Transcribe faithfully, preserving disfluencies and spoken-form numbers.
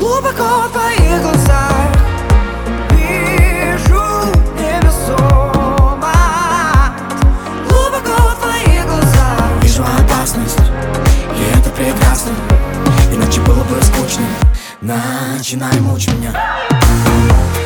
Глубоко в твоих глазах вижу невесомость. Глубоко в твоих глазах вижу опасность, и это прекрасно. Иначе было бы скучно. Начинай мучить меня.